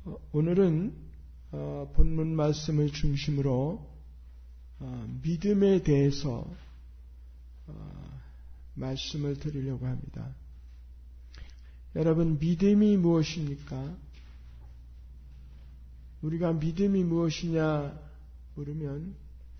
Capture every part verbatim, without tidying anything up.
오늘은 본문 말씀을 중심으로 믿음에 대해서 말씀을 드리려고 합니다. 여러분, 믿음이 무엇입니까? 우리가 믿음이 무엇이냐 물으면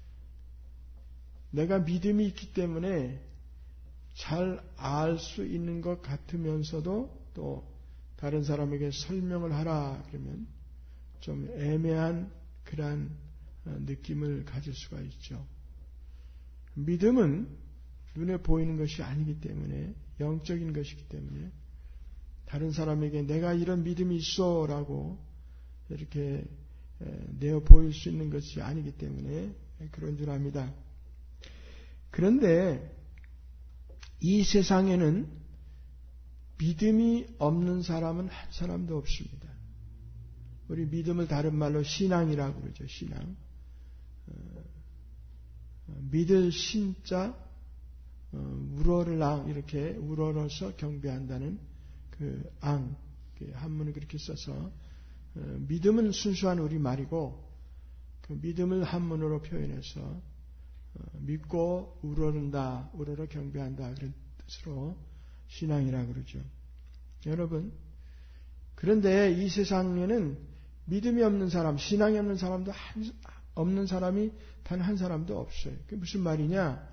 내가 믿음이 있기 때문에 잘 알 수 있는 것 같으면서도 또 다른 사람에게 설명을 하라 그러면 좀 애매한 그러한 느낌을 가질 수가 있죠. 믿음은 눈에 보이는 것이 아니기 때문에, 영적인 것이기 때문에 다른 사람에게 내가 이런 믿음이 있어 라고 이렇게 내어 보일 수 있는 것이 아니기 때문에 그런 줄 압니다. 그런데 이 세상에는 믿음이 없는 사람은 한 사람도 없습니다. 우리 믿음을 다른 말로 신앙이라고 그러죠. 신앙. 믿을 신자, 우러를 앙, 이렇게 우러러서 경배한다는 그 앙, 한문을 그렇게 써서 믿음은 순수한 우리말이고 그 믿음을 한문으로 표현해서 믿고 우러른다, 우러러 경배한다 그런 뜻으로 신앙이라고 그러죠. 여러분, 그런데 이 세상에는 믿음이 없는 사람, 신앙이 없는 사람도 한, 없는 사람이 단 한 사람도 없어요. 그게 무슨 말이냐?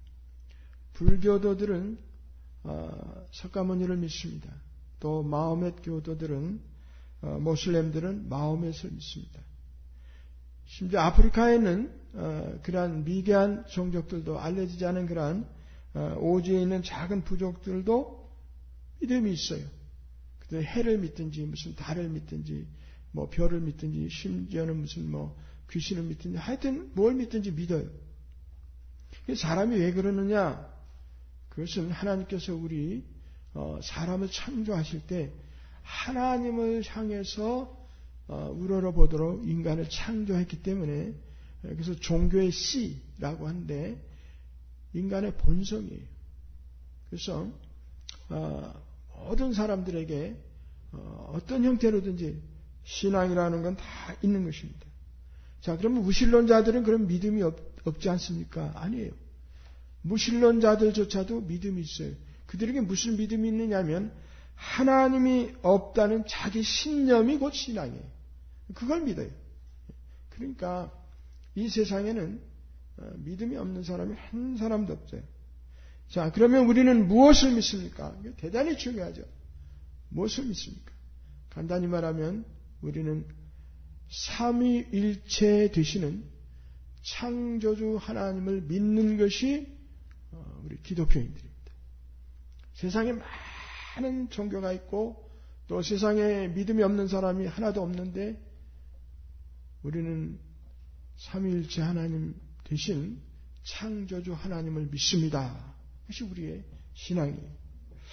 불교도들은 어, 석가모니를 믿습니다. 또 마호멧 교도들은 어, 모슬렘들은 마호멧을 믿습니다. 심지어 아프리카에는 어, 그러한 미개한 종족들도, 알려지지 않은 그러한 어, 오지에 있는 작은 부족들도 믿음이 있어요. 그들 해를 믿든지 무슨 달을 믿든지 뭐 별을 믿든지 심지어는 무슨 뭐 귀신을 믿든지 하여튼 뭘 믿든지 믿어요. 사람이 왜 그러느냐? 그것은 하나님께서 우리 어, 사람을 창조하실 때 하나님을 향해서 어, 우러러 보도록 인간을 창조했기 때문에, 그래서 종교의 씨라고 하는데 인간의 본성이에요. 그래서 어, 모든 사람들에게 어, 어떤 형태로든지 신앙이라는 건 다 있는 것입니다. 자, 그러면 무신론자들은 그런 믿음이 없, 없지 않습니까? 아니에요. 무신론자들조차도 믿음이 있어요. 그들에게 무슨 믿음이 있느냐면 하나님이 없다는 자기 신념이 곧 신앙이에요. 그걸 믿어요. 그러니까 이 세상에는 믿음이 없는 사람이 한 사람도 없어요. 자, 그러면 우리는 무엇을 믿습니까? 이게 대단히 중요하죠. 무엇을 믿습니까? 간단히 말하면 우리는 삼위일체 되시는 창조주 하나님을 믿는 것이 우리 기독교인들입니다. 세상에 많은 종교가 있고 또 세상에 믿음이 없는 사람이 하나도 없는데 우리는 삼위일체 하나님 대신 창조주 하나님을 믿습니다. 그것이 우리의 신앙이에요.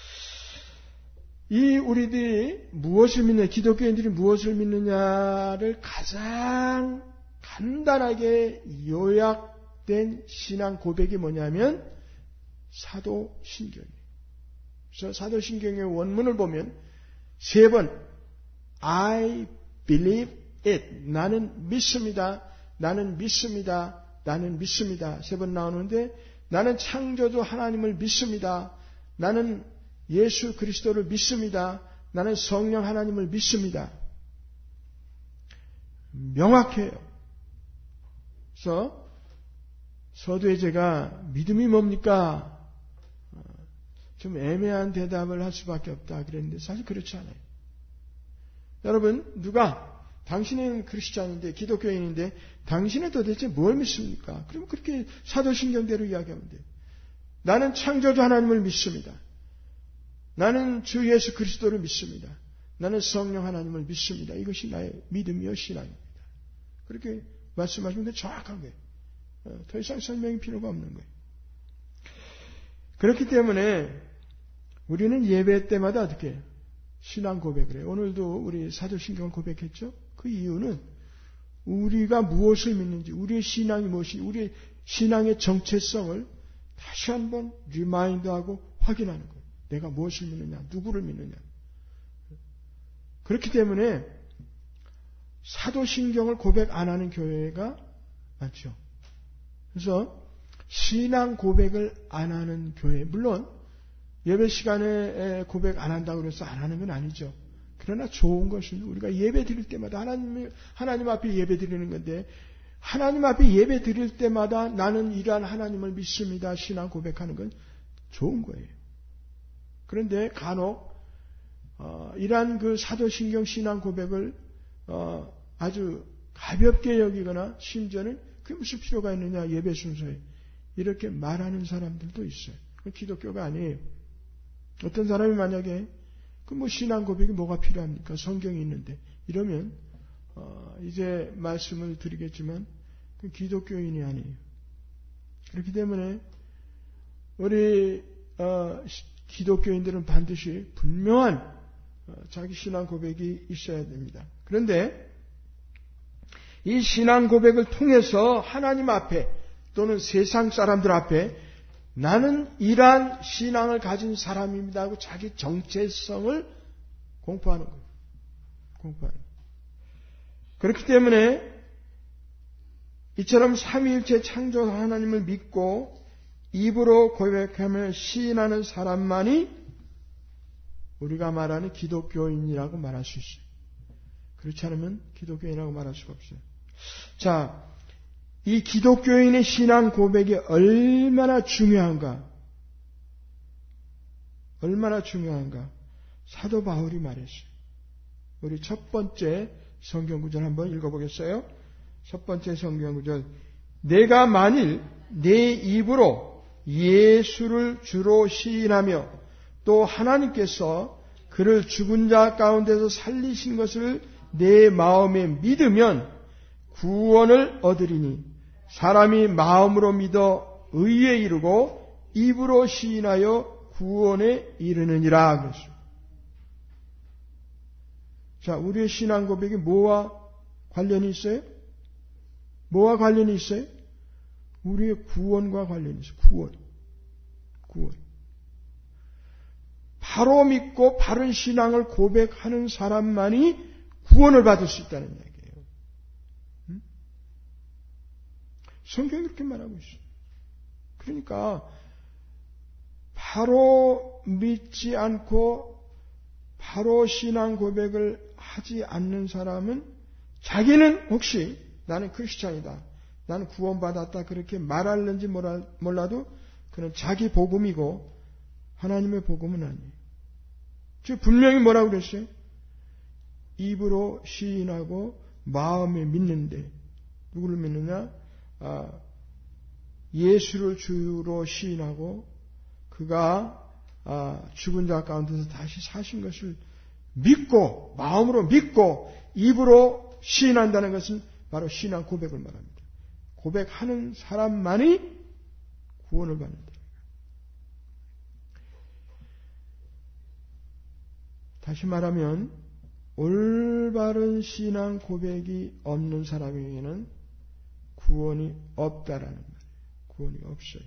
이 우리들이 무엇을 믿느냐, 기독교인들이 무엇을 믿느냐를 가장 간단하게 요약된 신앙 고백이 뭐냐면 사도신경이에요. 그래서 사도신경의 원문을 보면 세 번 I believe it, 나는 믿습니다, 나는 믿습니다, 나는 믿습니다 세 번 나오는데, 나는 창조주 하나님을 믿습니다, 나는 예수 그리스도를 믿습니다, 나는 성령 하나님을 믿습니다. 명확해요. 그래서 서두에 제가 믿음이 뭡니까? 좀 애매한 대답을 할 수밖에 없다 그랬는데 사실 그렇지 않아요. 여러분, 누가 당신은 크리스찬인데, 기독교인인데 당신은 도대체 뭘 믿습니까? 그럼 그렇게 사도신경대로 이야기하면 돼요. 나는 창조주 하나님을 믿습니다. 나는 주 예수 그리스도를 믿습니다. 나는 성령 하나님을 믿습니다. 이것이 나의 믿음이요 신앙입니다. 그렇게 말씀하시면 돼. 정확한 거예요. 더 이상 설명이 필요가 없는 거예요. 그렇기 때문에 우리는 예배 때마다 어떻게 해요? 신앙 고백을 해요. 오늘도 우리 사도신경을 고백했죠? 그 이유는 우리가 무엇을 믿는지, 우리의 신앙이 무엇인지, 우리의 신앙의 정체성을 다시 한번 리마인드하고 확인하는 거예요. 내가 무엇을 믿느냐, 누구를 믿느냐. 그렇기 때문에 사도신경을 고백 안 하는 교회가 많죠. 그래서 신앙 고백을 안 하는 교회, 물론 예배 시간에 고백 안 한다고 해서 안 하는 건 아니죠. 그러나 좋은 것은 우리가 예배 드릴 때마다 하나님, 하나님 앞에 예배 드리는 건데, 하나님 앞에 예배 드릴 때마다 나는 이러한 하나님을 믿습니다. 신앙 고백하는 건 좋은 거예요. 그런데 간혹 어, 이러한 그 사도신경 신앙 고백을 어, 아주 가볍게 여기거나 심지어는 그게 무슨 필요가 있느냐 예배 순서에 이렇게 말하는 사람들도 있어요. 그건 기독교가 아니에요. 어떤 사람이 만약에 그 뭐 신앙 고백이 뭐가 필요합니까? 성경이 있는데 이러면 어, 이제 말씀을 드리겠지만 그 기독교인이 아니에요. 그렇기 때문에 우리 어, 기독교인들은 반드시 분명한 어, 자기 신앙 고백이 있어야 됩니다. 그런데 이 신앙 고백을 통해서 하나님 앞에 또는 세상 사람들 앞에 나는 이러한 신앙을 가진 사람입니다 하고 자기 정체성을 공포하는 거예요. 공포하는 거예요. 그렇기 때문에 이처럼 삼위일체 창조 하나님을 믿고 입으로 고백하며 시인하는 사람만이 우리가 말하는 기독교인이라고 말할 수 있어요. 그렇지 않으면 기독교인이라고 말할 수가 없어요. 자, 이 기독교인의 신앙 고백이 얼마나 중요한가? 얼마나 중요한가? 사도 바울이 말했어요. 우리 첫 번째 성경 구절 한번 읽어보겠어요? 첫 번째 성경 구절. 내가 만일 내 입으로 예수를 주로 시인하며 또 하나님께서 그를 죽은 자 가운데서 살리신 것을 내 마음에 믿으면 구원을 얻으리니 사람이 마음으로 믿어 의에 이르고 입으로 시인하여 구원에 이르느니라 그랬어요. 자, 우리의 신앙 고백이 뭐와 관련이 있어요? 뭐와 관련이 있어요? 우리의 구원과 관련이 있어요. 구원. 구원. 바로 믿고 바른 신앙을 고백하는 사람만이 구원을 받을 수 있다는 이야기예요. 응? 성경이 그렇게 말하고 있어요. 그러니까 바로 믿지 않고 바로 신앙 고백을 하지 않는 사람은 자기는 혹시 나는 크리스찬이다, 나는 구원받았다 그렇게 말할는지 몰라도 그는 자기 복음이고 하나님의 복음은 아니에요. 즉 분명히 뭐라고 그랬어요? 입으로 시인하고 마음에 믿는데 누구를 믿느냐? 아, 예수를 주로 시인하고 그가 아, 죽은 자 가운데서 다시 사신 것을 믿고 마음으로 믿고 입으로 시인한다는 것은 바로 신앙 고백을 말합니다. 고백하는 사람만이 구원을 받는다. 다시 말하면 올바른 신앙 고백이 없는 사람에게는 구원이 없다라는 말이에요. 구원이 없어요.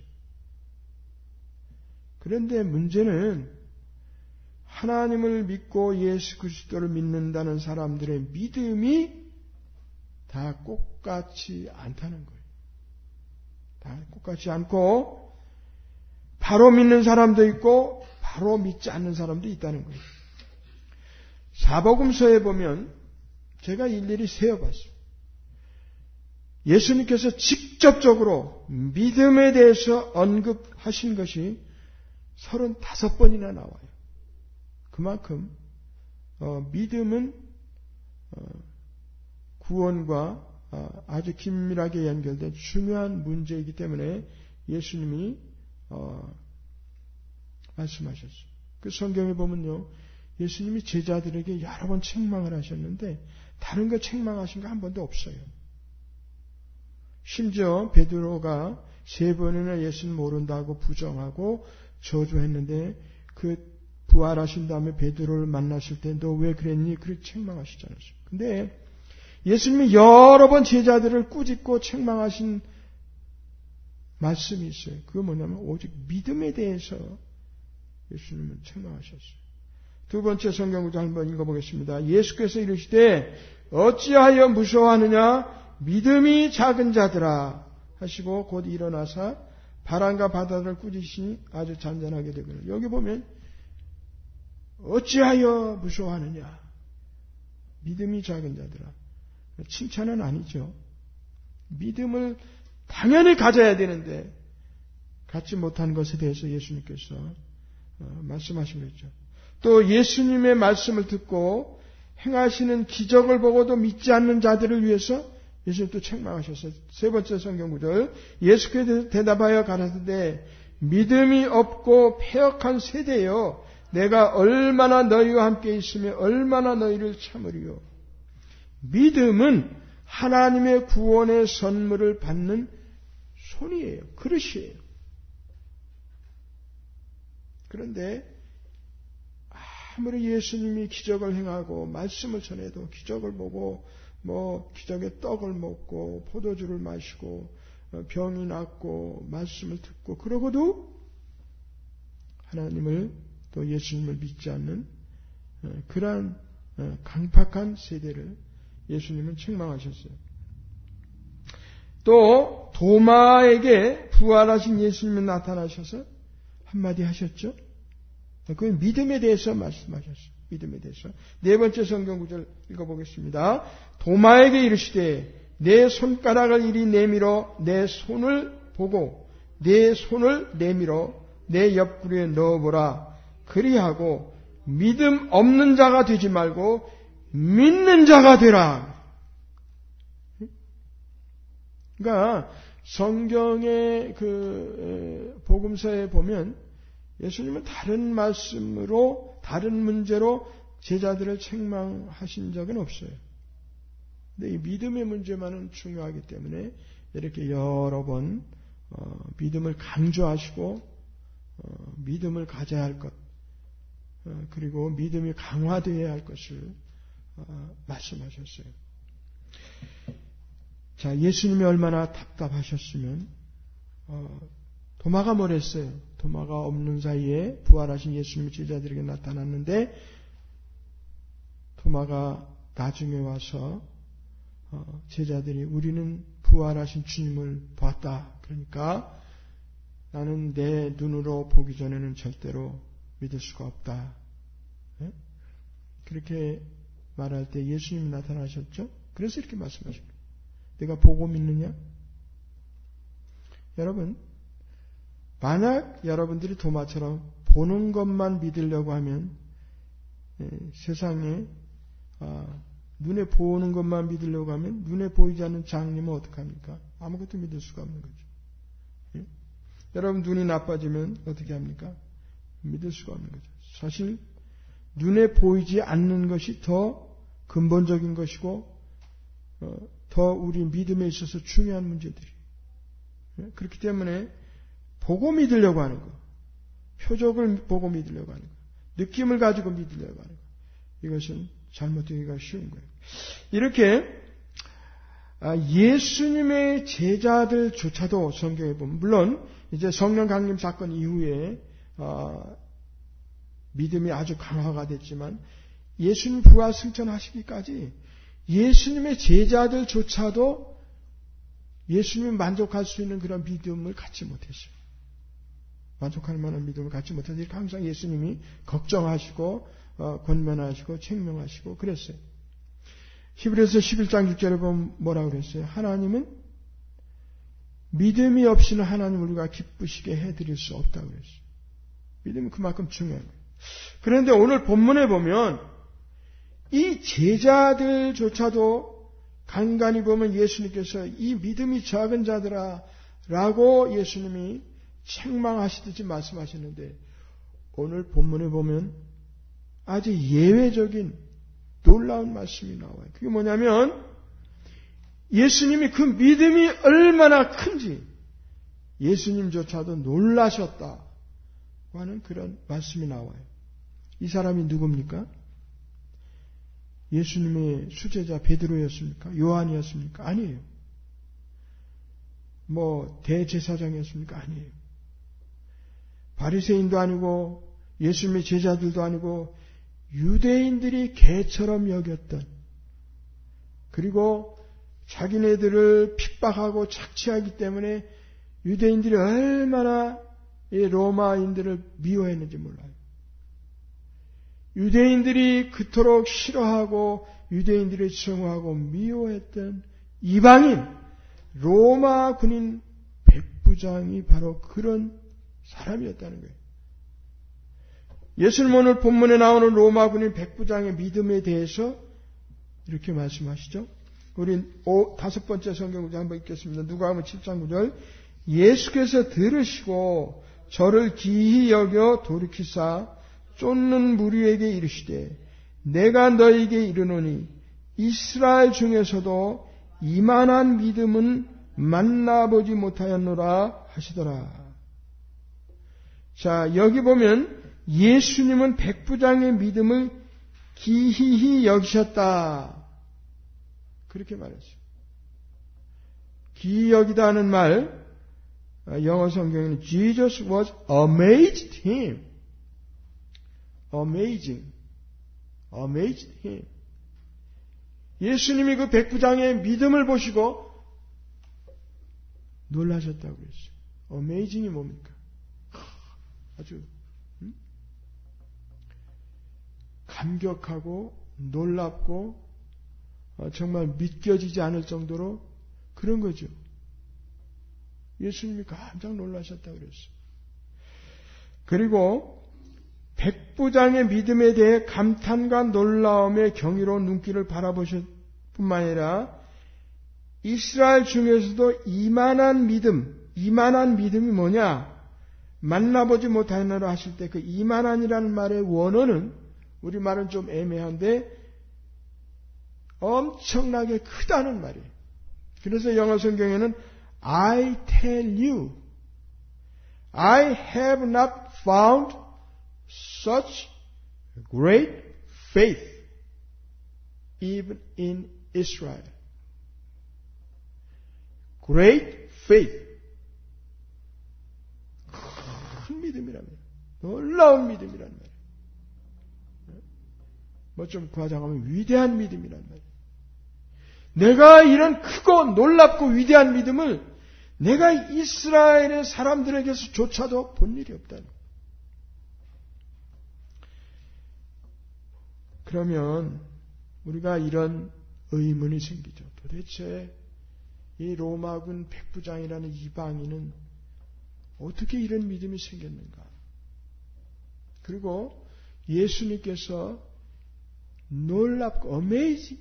그런데 문제는 하나님을 믿고 예수 그리스도를 믿는다는 사람들의 믿음이 다 똑같지 않다는 거예요. 다 똑같지 않고 바로 믿는 사람도 있고 바로 믿지 않는 사람도 있다는 거예요. 사복음서에 보면 제가 일일이 세어봤어요. 예수님께서 직접적으로 믿음에 대해서 언급하신 것이 서른다섯 번이나 나와요. 그만큼 어, 믿음은 어, 구원과 어, 아주 긴밀하게 연결된 중요한 문제이기 때문에 예수님이 어, 말씀하셨어요. 그 성경에 보면요, 예수님이 제자들에게 여러 번 책망을 하셨는데 다른 거 책망하신 거 한 번도 없어요. 심지어 베드로가 세 번이나 예수님 모른다고 부정하고 저주했는데 그 부활하신 다음에 베드로를 만났을 때 너 왜 그랬니? 그렇게 책망하시잖아요. 근데 예수님이 여러 번 제자들을 꾸짖고 책망하신 말씀이 있어요. 그거 뭐냐면 오직 믿음에 대해서 예수님은 책망하셨어요. 두 번째 성경 구절 한번 읽어보겠습니다. 예수께서 이르시되 어찌하여 무서워하느냐? 믿음이 작은 자들아 하시고 곧 일어나사 바람과 바다를 꾸짖으시니 아주 잔잔하게 되거든요. 여기 보면 어찌하여 무서워하느냐? 믿음이 작은 자들아. 칭찬은 아니죠. 믿음을 당연히 가져야 되는데 갖지 못한 것에 대해서 예수님께서 말씀하신 거죠. 또 예수님의 말씀을 듣고 행하시는 기적을 보고도 믿지 않는 자들을 위해서 예수님 또 책망하셨어요. 세 번째 성경 구절. 예수께서 대답하여 가라사대 믿음이 없고 패역한 세대여 내가 얼마나 너희와 함께 있으며 얼마나 너희를 참으리요. 믿음은 하나님의 구원의 선물을 받는 손이에요. 그릇이에요. 그런데 아무리 예수님이 기적을 행하고 말씀을 전해도 기적을 보고 뭐 기적의 떡을 먹고 포도주를 마시고 병이 낫고 말씀을 듣고 그러고도 하나님을 또 예수님을 믿지 않는 그러한 강팍한 세대를 예수님은 책망하셨어요. 또 도마에게 부활하신 예수님이 나타나셔서 한마디 하셨죠. 그건 믿음에 대해서 말씀하셨어요. 믿음에 대해서. 네 번째 성경 구절 읽어보겠습니다. 도마에게 이르시되 내 손가락을 이리 내밀어 내 손을 보고 내 손을 내밀어 내 옆구리에 넣어보라. 그리하고 믿음 없는 자가 되지 말고 믿는 자가 되라. 그러니까 성경의 그 복음서에 보면 예수님은 다른 말씀으로 다른 문제로 제자들을 책망하신 적은 없어요. 근데 이 믿음의 문제만은 중요하기 때문에 이렇게 여러 번 어, 믿음을 강조하시고 어, 믿음을 가져야 할 것 어, 그리고 믿음이 강화되어야 할 것을 어, 말씀하셨어요. 자, 예수님이 얼마나 답답하셨으면 어, 도마가 뭐랬어요? 도마가 없는 사이에 부활하신 예수님이 제자들에게 나타났는데 도마가 나중에 와서 어, 제자들이 우리는 부활하신 주님을 봤다. 그러니까 나는 내 눈으로 보기 전에는 절대로 믿을 수가 없다. 네? 그렇게 말할 때 예수님이 나타나셨죠? 그래서 이렇게 말씀하십니다. 내가 보고 믿느냐? 여러분, 만약 여러분들이 도마처럼 보는 것만 믿으려고 하면 예, 세상에 아, 눈에 보는 것만 믿으려고 하면 눈에 보이지 않는 장님은 어떡합니까? 아무것도 믿을 수가 없는 거죠. 예? 여러분 눈이 나빠지면 어떻게 합니까? 믿을 수가 없는 거죠. 사실 눈에 보이지 않는 것이 더 근본적인 것이고 어, 더 우리 믿음에 있어서 중요한 문제들이. 예? 그렇기 때문에 보고 믿으려고 하는 거, 표적을 보고 믿으려고 하는 거, 느낌을 가지고 믿으려고 하는 거, 이것은 잘못되기가 쉬운 거예요. 이렇게 예수님의 제자들조차도 성경에 보면, 물론 이제 성령 강림 사건 이후에 믿음이 아주 강화가 됐지만 예수님 부활 승천하시기까지 예수님의 제자들조차도 예수님이 만족할 수 있는 그런 믿음을 갖지 못했어요. 만족할 만한 믿음을 갖지 못해서 이렇게 항상 예수님이 걱정하시고 어, 권면하시고 책명하시고 그랬어요. 히브리서 십일 장 육 절에 보면 뭐라고 그랬어요? 하나님은 믿음이 없이는 하나님을 우리가 기쁘시게 해드릴 수 없다고 그랬어요. 믿음은 그만큼 중요한 거예요. 그런데 오늘 본문에 보면 이 제자들조차도 간간히 보면 예수님께서 이 믿음이 작은 자들아 라고 예수님이 책망하시듯이 말씀하시는데 오늘 본문에 보면 아주 예외적인 놀라운 말씀이 나와요. 그게 뭐냐면 예수님이 그 믿음이 얼마나 큰지 예수님조차도 놀라셨다고 하는 그런 말씀이 나와요. 이 사람이 누굽니까? 예수님의 수제자 베드로였습니까? 요한이었습니까? 아니에요. 뭐 대제사장이었습니까? 아니에요. 바리새인도 아니고 예수님의 제자들도 아니고 유대인들이 개처럼 여겼던 그리고 자기네들을 핍박하고 착취하기 때문에 유대인들이 얼마나 이 로마인들을 미워했는지 몰라요. 유대인들이 그토록 싫어하고 유대인들을 증오하고 미워했던 이방인 로마 군인 백부장이 바로 그런 사람이었다는 거예요. 예수님 오늘 본문에 나오는 로마 군인 백부장의 믿음에 대해서 이렇게 말씀하시죠. 우리 오, 다섯 번째 성경 구절 한번 읽겠습니다. 누가복음 칠 장 구 절. 예수께서 들으시고 저를 기히 여겨 돌이키사 쫓는 무리에게 이르시되 내가 너희에게 이르노니 이스라엘 중에서도 이만한 믿음은 만나보지 못하였노라 하시더라. 자, 여기 보면 예수님은 백부장의 믿음을 기히히 여기셨다. 그렇게 말했어요. 기히 여기다 하는 말, 영어 성경에는 Jesus was amazed him. Amazing. Amazed him. 예수님이 그 백부장의 믿음을 보시고 놀라셨다고 그랬어요. Amazing이 뭡니까? 아주 음? 감격하고 놀랍고 어, 정말 믿겨지지 않을 정도로 그런 거죠. 예수님이 깜짝 놀라셨다고 그랬어요. 그리고 백부장의 믿음에 대해 감탄과 놀라움의 경이로운 눈길을 바라보실 뿐만 아니라 이스라엘 중에서도 이만한 믿음, 이만한 믿음이 뭐냐? 만나보지 못하였노라 하실 때 그 이만한이라는 말의 원어는 우리말은 좀 애매한데 엄청나게 크다는 말이에요. 그래서 영어 성경에는 I tell you, I have not found such great faith even in Israel. Great faith. 큰 믿음이라면, 놀라운 믿음이란 말이에요. 뭐 좀 과장하면 위대한 믿음이란 말이에요. 내가 이런 크고 놀랍고 위대한 믿음을 내가 이스라엘의 사람들에게서조차도 본 일이 없다는. 그러면 우리가 이런 의문이 생기죠. 도대체 이 로마군 백부장이라는 이방인은 어떻게 이런 믿음이 생겼는가? 그리고 예수님께서 놀랍고 amazing,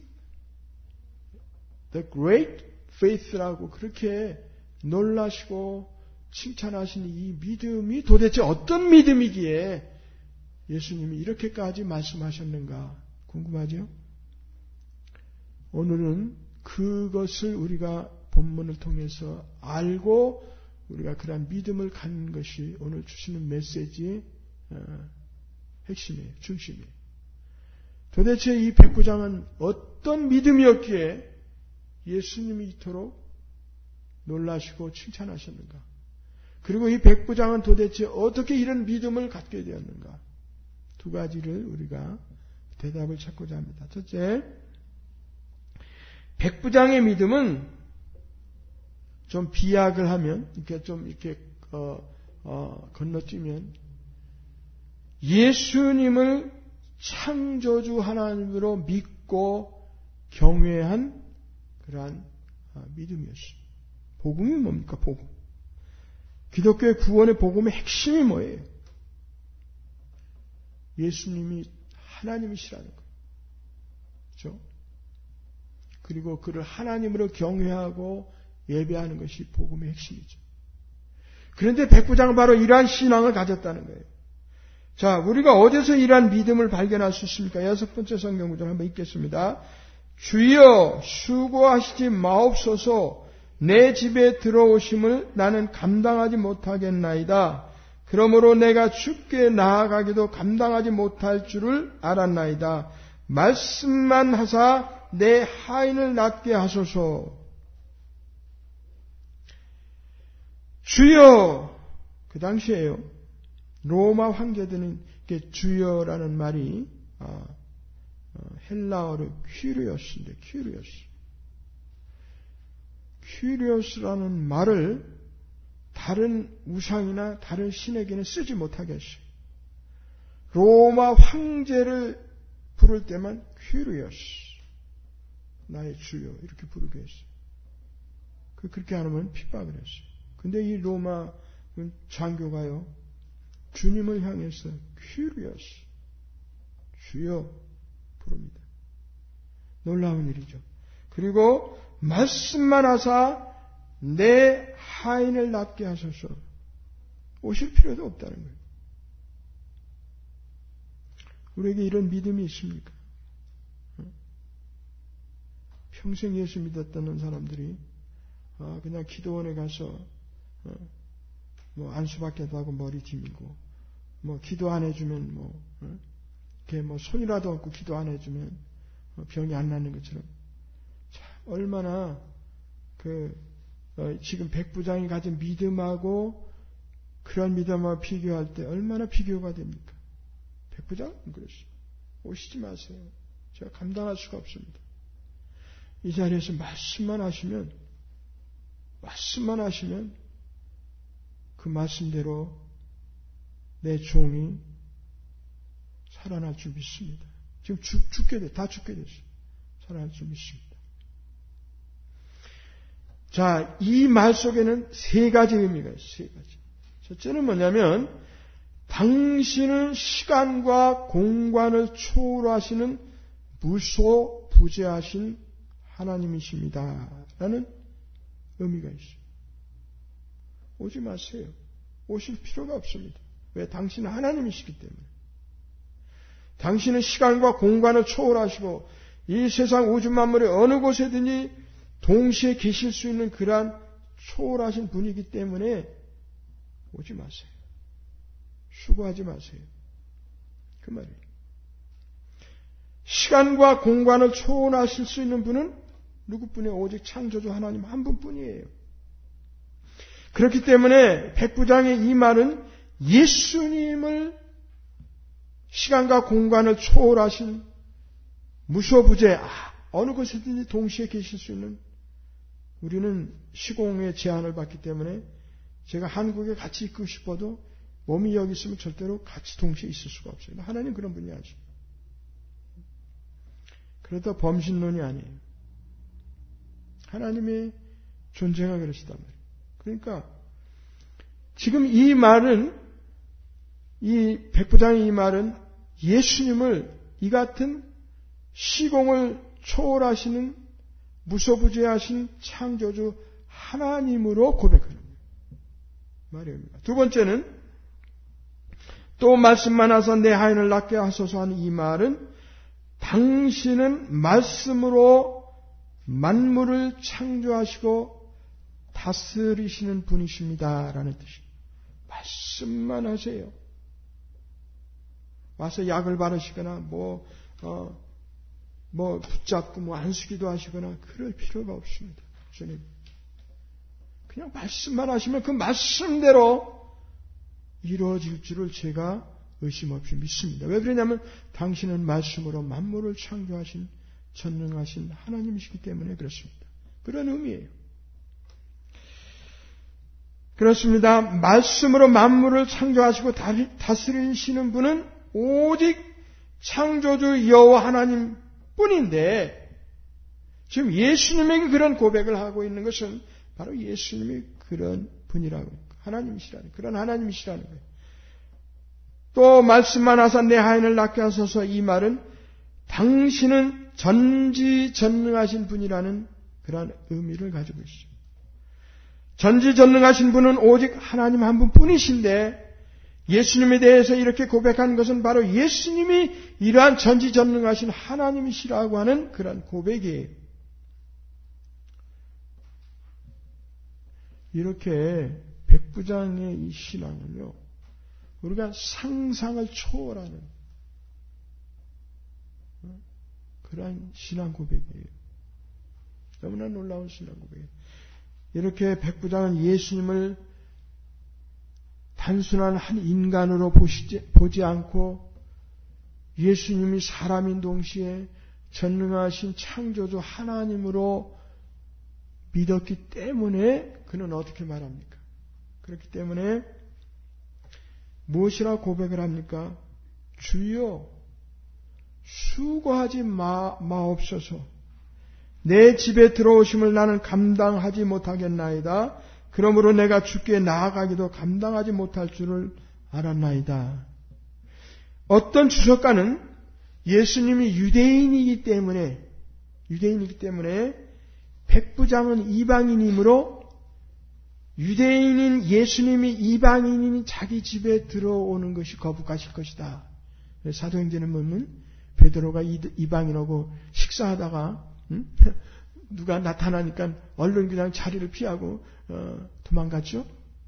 the great faith라고 그렇게 놀라시고 칭찬하신 이 믿음이 도대체 어떤 믿음이기에 예수님이 이렇게까지 말씀하셨는가 궁금하죠? 오늘은 그것을 우리가 본문을 통해서 알고 우리가 그런 믿음을 갖는 것이 오늘 주시는 메시지의 핵심이에요. 중심이에요. 도대체 이 백부장은 어떤 믿음이었기에 예수님이 이토록 놀라시고 칭찬하셨는가? 그리고 이 백부장은 도대체 어떻게 이런 믿음을 갖게 되었는가? 두 가지를 우리가 대답을 찾고자 합니다. 첫째, 백부장의 믿음은 좀 비약을 하면, 이렇게 좀 이렇게, 어, 어, 건너뛰면, 예수님을 창조주 하나님으로 믿고 경외한 그러한 믿음이었습니다. 복음이 뭡니까? 복음. 기독교의 구원의 복음의 핵심이 뭐예요? 예수님이 하나님이시라는 거예요. 그렇죠? 그리고 그를 하나님으로 경외하고 예배하는 것이 복음의 핵심이죠. 그런데 백부장은 바로 이러한 신앙을 가졌다는 거예요. 자, 우리가 어디서 이러한 믿음을 발견할 수 있습니까? 여섯 번째 성경 구절 한번 읽겠습니다. 주여 수고하시지 마옵소서. 내 집에 들어오심을 나는 감당하지 못하겠나이다. 그러므로 내가 주께 나아가기도 감당하지 못할 줄을 알았나이다. 말씀만 하사 내 하인을 낫게 하소서. 주여, 그 당시에요. 로마 황제들은 주여라는 말이 헬라어로 퀴르였는데 퀴르였어. 퀴리오스라는 말을 다른 우상이나 다른 신에게는 쓰지 못하게 했어요. 로마 황제를 부를 때만 퀴리오스, 나의 주여 이렇게 부르게 했어요. 그렇게 안 하면 핍박을 했어요. 근데 이 로마 장교가요, 주님을 향해서 퀴리오스, 주여 부릅니다. 놀라운 일이죠. 그리고 말씀만 하사 내 하인을 낫게 하소서. 오실 필요도 없다는 거예요. 우리에게 이런 믿음이 있습니까? 평생 예수 믿었다는 사람들이 그냥 기도원에 가서 뭐 안수받기도 하고 머리 뒤밀고 뭐 기도 안 해주면 뭐 이렇게 뭐 손이라도 얹고 기도 안 해주면 병이 안 나는 것처럼, 참 얼마나 그 어, 지금 백부장이 가진 믿음하고 그런 믿음하고 비교할 때 얼마나 비교가 됩니까? 백부장은 그랬어요. 오시지 마세요. 제가 감당할 수가 없습니다. 이 자리에서 말씀만 하시면 말씀만 하시면 그 말씀대로 내 종이 살아날 줄 믿습니다. 지금 죽, 죽게 돼, 다 죽게 됐어요. 살아날 줄 믿습니다. 자, 이 말 속에는 세 가지 의미가 있어요. 세 가지. 첫째는 뭐냐면, 당신은 시간과 공간을 초월하시는 무소부재하신 하나님이십니다. 라는 의미가 있어요. 오지 마세요. 오실 필요가 없습니다. 왜? 당신은 하나님이시기 때문에. 당신은 시간과 공간을 초월하시고 이 세상 우주 만물의 어느 곳에든지 동시에 계실 수 있는 그러한 초월하신 분이기 때문에 오지 마세요. 수고하지 마세요. 그 말이에요. 시간과 공간을 초월하실 수 있는 분은 누구뿐이에요? 오직 창조주 하나님 한 분뿐이에요. 그렇기 때문에 백부장의 이 말은 예수님을 시간과 공간을 초월하신 무소부재, 아, 어느 곳에든지 동시에 계실 수 있는, 우리는 시공의 제한을 받기 때문에 제가 한국에 같이 있고 싶어도 몸이 여기 있으면 절대로 같이 동시에 있을 수가 없어요. 하나님 그런 분이 아니죠. 그래도 범신론이 아니에요. 하나님의 존재가 그러시단 말이에요. 그러니까 지금 이 말은, 이 백부장의 이 말은 예수님을 이 같은 시공을 초월하시는 무소부재하신 창조주 하나님으로 고백하는 말입니다. 두 번째는 또 말씀만 하사 내 하인을 낫게 하소서 하는 이 말은 당신은 말씀으로 만물을 창조하시고 다스리시는 분이십니다. 라는 뜻입니다. 말씀만 하세요. 와서 약을 바르시거나 뭐, 어, 뭐 붙잡고 뭐 안수기도 하시거나 그럴 필요가 없습니다. 주님. 그냥 말씀만 하시면 그 말씀대로 이루어질 줄을 제가 의심 없이 믿습니다. 왜 그러냐면 당신은 말씀으로 만물을 창조하신 전능하신 하나님이시기 때문에 그렇습니다. 그런 의미예요. 그렇습니다. 말씀으로 만물을 창조하시고 다스리시는 분은 오직 창조주 여호와 하나님 뿐인데, 지금 예수님에게 그런 고백을 하고 있는 것은 바로 예수님이 그런 분이라고, 하나님이시라는, 그런 하나님이시라는 거예요. 또 말씀만 하사 내 하인을 낫게 하소서, 이 말은 당신은 전지전능하신 분이라는 그런 의미를 가지고 있습니다. 전지전능하신 분은 오직 하나님 한 분뿐이신데, 예수님에 대해서 이렇게 고백하는 것은 바로 예수님이 이러한 전지전능하신 하나님이시라고 하는 그런 고백이에요. 이렇게 백부장의 이 신앙은요, 우리가 상상을 초월하는 그러한 신앙 고백이에요. 너무나 놀라운 신앙 고백이에요. 이렇게 백부장은 예수님을 단순한 한 인간으로 보시지, 보지 않고 예수님이 사람인 동시에 전능하신 창조주 하나님으로 믿었기 때문에 그는 어떻게 말합니까? 그렇기 때문에 무엇이라 고백을 합니까? 주여 수고하지 마, 마옵소서. 내 집에 들어오심을 나는 감당하지 못하겠나이다. 그러므로 내가 주께 나아가기도 감당하지 못할 줄을 알았나이다. 어떤 주석가는 예수님이 유대인이기 때문에 유대인이기 때문에 백부장은 이방인이므로 유대인인 예수님이 이방인인 자기 집에 들어오는 것이 거북하실 것이다. 사도행전에 보면 베드로가 이방인하고 식사하다가 응? 누가 나타나니까 얼른 그냥 자리를 피하고 어, 도망갔죠.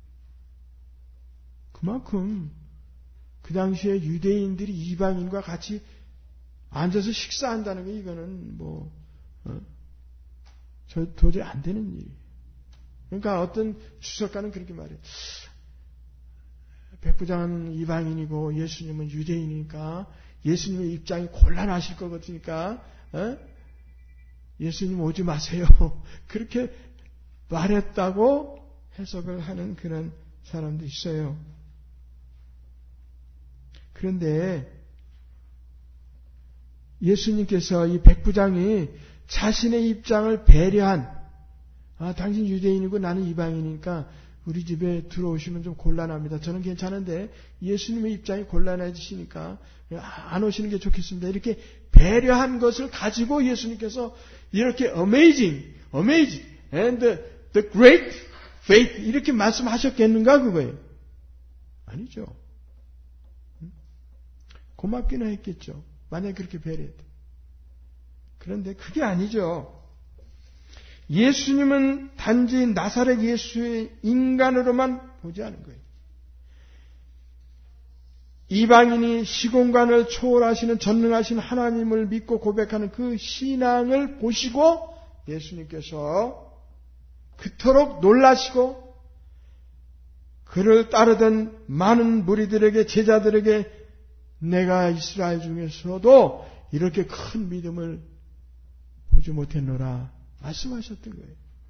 그만큼 그 당시에 유대인들이 이방인과 같이 앉아서 식사한다는 게 이거는 뭐 어, 저 도저히 안 되는 일이에요. 그러니까 어떤 주석가는 그렇게 말해요. 백부장은 이방인이고 예수님은 유대인이니까 예수님의 입장이 곤란하실 것 같으니까 어? 예수님 오지 마세요. 그렇게 말했다고 해석을 하는 그런 사람도 있어요. 그런데 예수님께서 이 백부장이 자신의 입장을 배려한, 아, 당신 유대인이고 나는 이방인이니까 우리 집에 들어오시면 좀 곤란합니다. 저는 괜찮은데 예수님의 입장이 곤란해지시니까 안 오시는 게 좋겠습니다. 이렇게 배려한 것을 가지고 예수님께서 이렇게 amazing, amazing, and the, the great faith 이렇게 말씀하셨겠는가 그거예요? 아니죠. 고맙기는 했겠죠. 만약에 그렇게 배려했다. 그런데 그게 아니죠. 예수님은 단지 나사렛 예수의 인간으로만 보지 않은 거예요. 이방인이 시공간을 초월하시는 전능하신 하나님을 믿고 고백하는 그 신앙을 보시고 예수님께서 그토록 놀라시고 그를 따르던 많은 무리들에게 제자들에게 내가 이스라엘 중에서도 이렇게 큰 믿음을 보지 못했노라 말씀하셨던 거예요.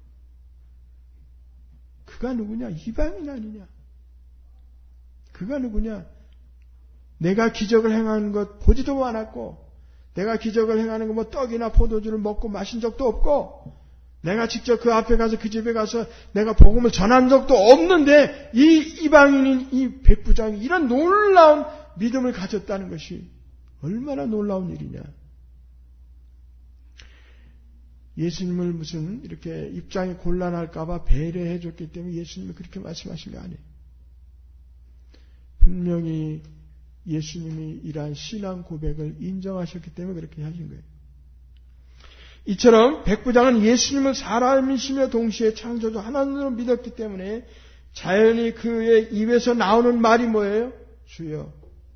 그가 누구냐? 이방인 아니냐? 그가 누구냐? 내가 기적을 행하는 것 보지도 않았고 내가 기적을 행하는 거 뭐 떡이나 포도주를 먹고 마신 적도 없고 내가 직접 그 앞에 가서 그 집에 가서 내가 복음을 전한 적도 없는데 이 이방인인 이 백부장이 이런 놀라운 믿음을 가졌다는 것이 얼마나 놀라운 일이냐. 예수님을 무슨 이렇게 입장이 곤란할까봐 배려해 줬기 때문에 예수님이 그렇게 말씀하신 거 아니에요. 분명히 예수님이 이러한 신앙 고백을 인정하셨기 때문에 그렇게 하신 거예요. 이처럼 백부장은 예수님을 사람이시며 동시에 창조주 하나님으로 믿었기 때문에 자연히 그의 입에서 나오는 말이 뭐예요? 주여,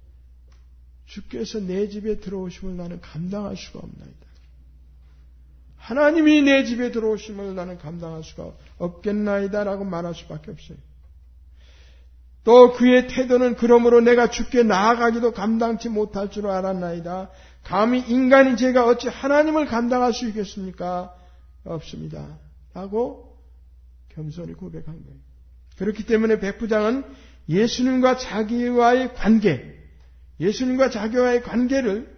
주께서 내 집에 들어오심을 나는 감당할 수가 없나이다. 하나님이 내 집에 들어오심을 나는 감당할 수가 없겠나이다 라고 말할 수밖에 없어요. 또 그의 태도는 그러므로 내가 주께 나아가기도 감당치 못할 줄 알았나이다. 감히 인간인 제가 어찌 하나님을 감당할 수 있겠습니까? 없습니다. 라고 겸손히 고백한 거예요. 그렇기 때문에 백부장은 예수님과 자기와의 관계, 예수님과 자기와의 관계를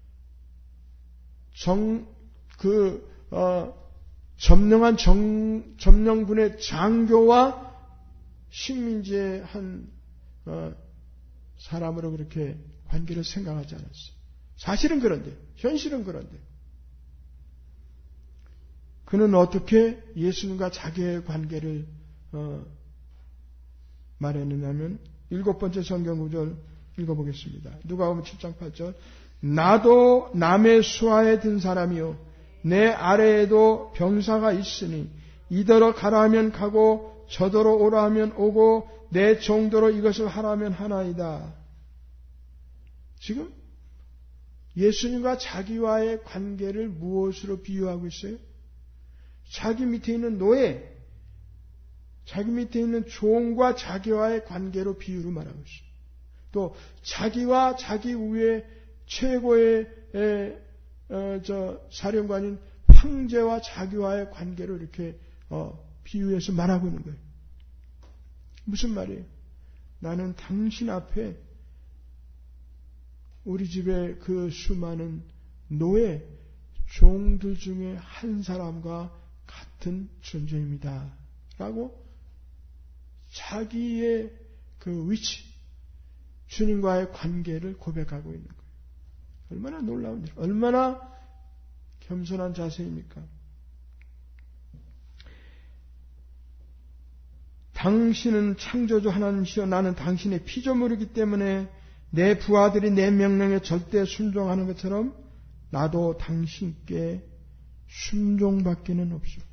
정, 그, 어, 점령한 정, 점령군의 장교와 식민지의 한, 어, 사람으로 그렇게 관계를 생각하지 않았어요. 사실은 그런데, 현실은 그런데. 그는 어떻게 예수님과 자기의 관계를, 어, 말했느냐면, 일곱 번째 성경 구절 읽어보겠습니다. 누가복음 칠 장 팔 절. 나도 남의 수하에 든 사람이요. 내 아래에도 병사가 있으니 이더러 가라 하면 가고 저더러 오라 하면 오고 내 정도로 이것을 하라면 하나이다. 지금 예수님과 자기와의 관계를 무엇으로 비유하고 있어요? 자기 밑에 있는 노예, 자기 밑에 있는 종과 자기와의 관계로 비유를 말하고 있어요. 또 자기와 자기 위에 최고의 에, 어, 저 사령관인 황제와 자기와의 관계로 이렇게 어, 비유해서 말하고 있는 거예요. 무슨 말이에요? 나는 당신 앞에 우리 집의 그 수많은 노예, 종들 중에 한 사람과 같은 존재입니다. 라고 자기의 그 위치, 주님과의 관계를 고백하고 있는 거예요. 얼마나 놀라운 일, 얼마나 겸손한 자세입니까? 당신은 창조주 하나님이시여 나는 당신의 피조물이기 때문에 내 부하들이 내 명령에 절대 순종하는 것처럼 나도 당신께 순종밖에는 없습니다.